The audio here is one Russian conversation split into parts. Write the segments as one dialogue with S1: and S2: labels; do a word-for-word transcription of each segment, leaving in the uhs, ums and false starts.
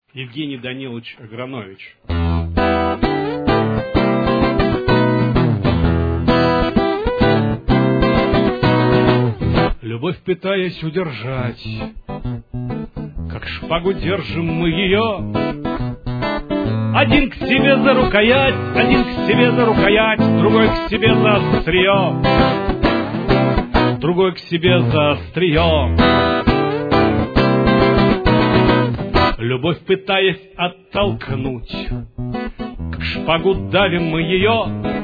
S1: Евгений Данилович Агранович. Любовь, пытаясь удержать, как шпагу держим мы ее. Один к себе за рукоять, один к себе за рукоять, другой к себе за острие, другой к себе за острие. Любовь, пытаясь оттолкнуть, как шпагу давим мы ее.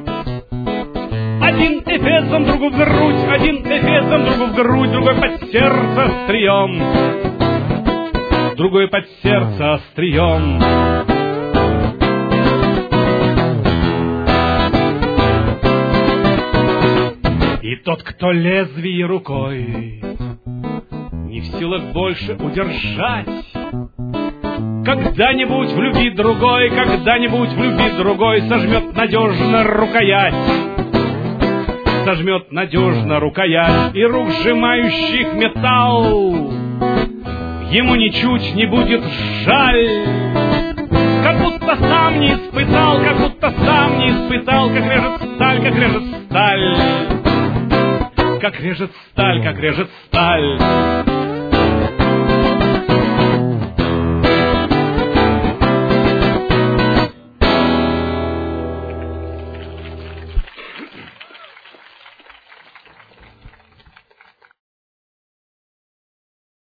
S1: Один эфесом, другу в грудь, один эфесом, другу в грудь, другой под сердце острием, другой под сердце острием. И тот, кто лезвие рукой не в силах больше удержать, когда-нибудь в любви другой, когда-нибудь в любви другой сожмет надежно рукоять, сожмет надежно рукоять, и рук, сжимающих металл, ему ничуть не будет жаль. Как будто сам не испытал, как будто сам не испытал, как режет сталь, как режет сталь, как режет сталь, как режет сталь.